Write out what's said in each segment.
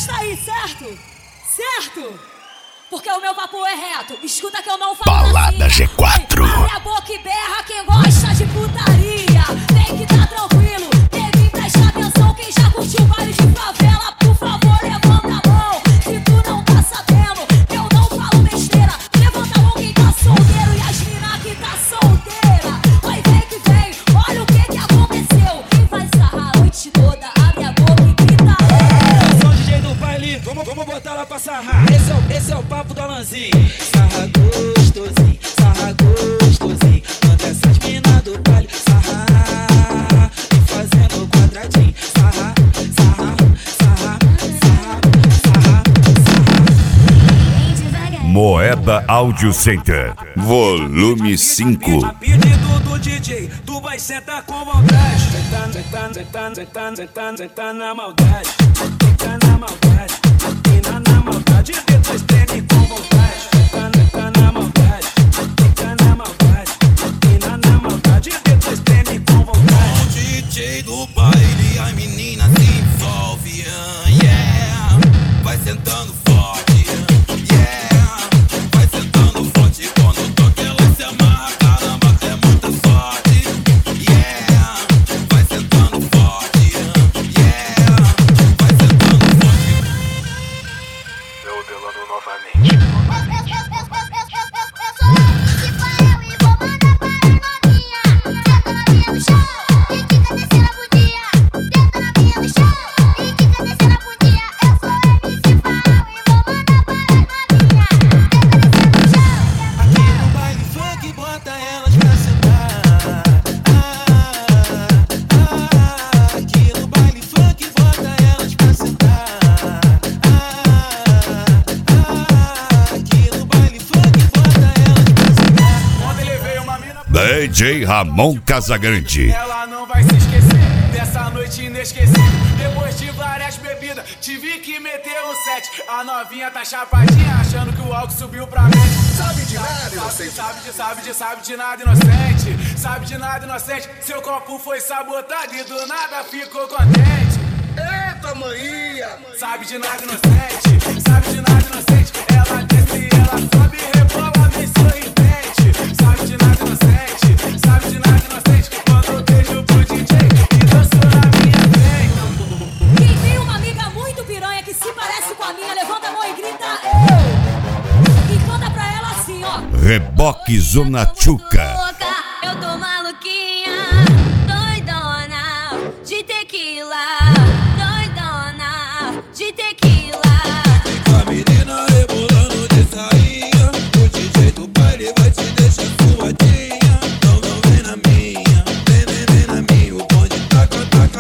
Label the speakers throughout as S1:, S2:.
S1: tá aí, certo? Certo? Porque o meu papo é reto. Escuta que eu não falo
S2: Balada
S1: assim.
S2: G4.
S1: Abre a boca e berra quem gosta de putaria. Tem que tá tranquilo, tem que prestar atenção. Quem já curtiu baile de favela, por favor, levanta a mão. Se tu não tá sabendo, eu não falo besteira. Levanta a mão quem tá solteiro e as mina que tá solteira. Vai, vem que vem, olha o que aconteceu. Quem vai sarrar a noite toda, abre a boca e grita.
S3: Eu sou o DJ do baile, vamos botar lá pra sarrar. Esse é o papo do Alanzinho. Sarra gostosinho, sarra gostosinho. Manda essas mina do baile sarrar. E fazendo quadradinho. Sarra, sarra, sarra, sarra, sarra, sarra.
S2: Moeda Audio Center, volume 5.
S3: A pedido do DJ, tu vai sentar com vontade. Sentando na maldade. Sentando na maldade. Na maldade, depois treme com vontade. Sentando na maldade. Sentando na maldade. Na maldade, depois treme com vontade.
S4: O DJ do baile, a menina se envolve. Yeah, vai sentando forte. Yeah, vai sentando forte. Quando toca ela se amarra. Caramba, é muita sorte. Yeah, vai sentando forte. Yeah, vai sentando forte.
S5: Eu delano novamente.
S2: DJ Ramon Casagrande.
S3: Ela não vai se esquecer dessa noite inesquecível. Depois de várias bebidas, tive que meter o 7. A novinha tá chapadinha, achando que o álcool subiu pra mente. Sabe de nada, inocente. Sabe de nada, inocente. Sabe de nada, inocente. Seu copo foi sabotado e do nada ficou contente.
S5: Eita, maninha!
S3: Sabe de nada, inocente. Sabe de nada, inocente. Ela desce, ela sobe e rebola bem sorridente. Sabe de nada, inocente. Sabe de nada, inocente. Quando eu beijo pro DJ e dançou na minha frente.
S1: Quem tem uma amiga muito piranha que se parece com a minha, levanta a mão e grita eu. E canta pra ela assim, ó.
S2: Reboque Zona Chuca.
S1: Eu tô maluquinha, doidona de tequila, doidona de tequila.
S4: A menina rebolando de sainha. O DJ do baile vai te deixar suadinha. Não vem na minha, vem na minha. O bonde taca,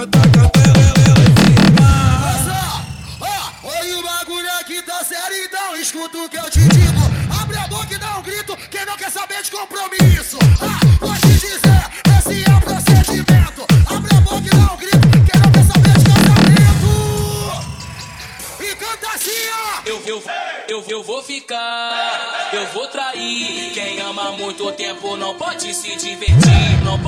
S4: ela em cima.
S5: Olha o bagulho aqui tá sério, então escuta o que eu te digo. Abre a boca e dá um grito, quem não quer saber de compromisso. Vou te dizer, esse é o procedimento. Abre a boca e dá um grito, quem não quer saber de casamento. E canta assim, ó.
S3: Eu vou ficar, eu vou trair. Quem ama muito tempo não pode se divertir. Não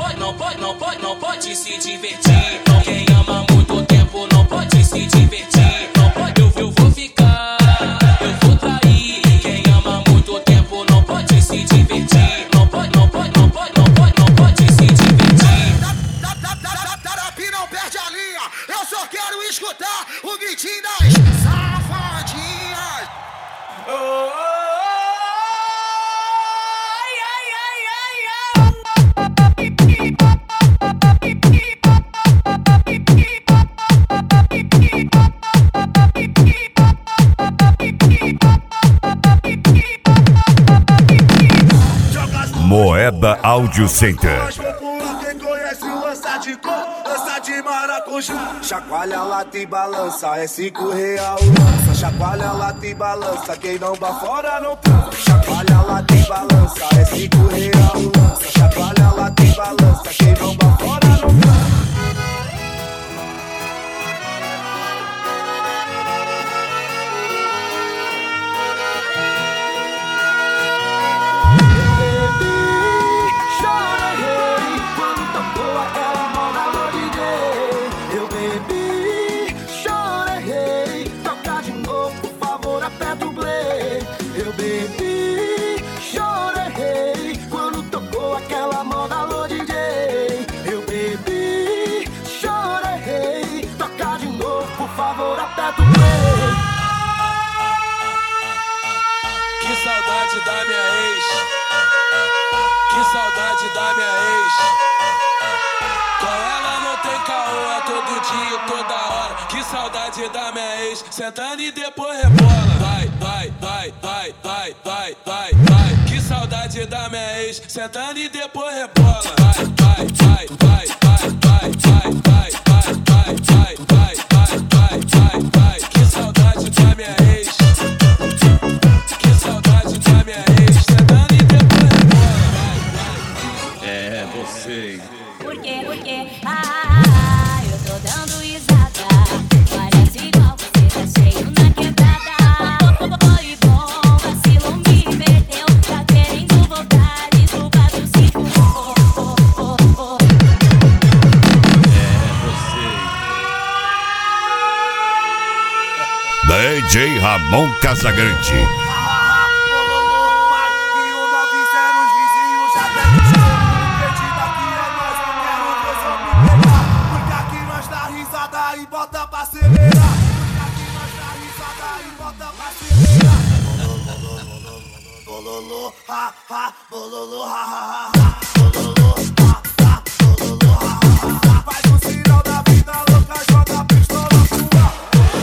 S3: pode se divertir. Quem ama muito tempo não pode se divertir. Não pode, eu vou ficar, eu vou trair. Quem ama muito tempo não pode se divertir. Não pode se divertir.
S5: Tarapi não perde a linha. Eu só quero escutar o gritinho das safadinhas.
S2: Moeda Audio Center.
S5: Quem conhece o lança de cor, lança de maracujá. Chacoalha, lata e balança, é R$5 lança. Chacoalha, lata e balança, quem não bafora não transa. Chacoalha, lata e balança, é R$5 lança. Chacoalha, lata e balança, quem não bafora não transa. favor, aperta o play.
S4: Que saudade da minha ex. Que saudade da minha ex. Com ela não tem caô, é todo dia, toda hora. Que saudade da minha ex. Sentando e depois rebola. Vai, vai, vai, vai, vai, vai, vai, vai. Que saudade da minha ex. Sentando e depois rebola. Vai, vai, vai, vai, vai, vai, vai, vai, vai, vai, vai, vai, vai, vai, vai, vai. Que saudade da minha ex. Que saudade da minha ex. Sentando e depois rebola. Vai, vai.
S6: É você.
S1: Por quê? Eu tô dando risada. Parece igual você tá cheio na quebrada. Foi bom, vacilou, me perdeu. Tá querendo voltar, desculpa do ciclo.
S2: DJ Ramon Casagrande.
S5: E bota pra acelerar. Aqui nós dá risada e bota pra acelerar. Bololô, ha, ha, bololô, ha, ha, ha. Bololô, ha, ha, bololô, ha, ha, ha. Faz o sinal da vida louca, joga a pistola pro ar.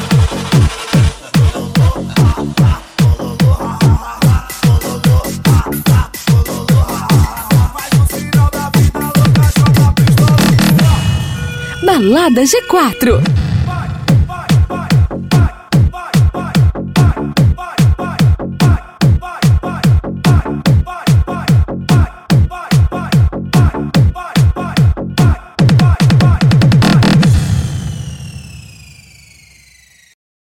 S5: Bololô, ha, ha, bololô, ha, ha, ha. Bololô, ha, ha, bololô, ha, ha, ha. Faz o sinal da vida louca, joga a pistola pro ar.
S7: Balada G4.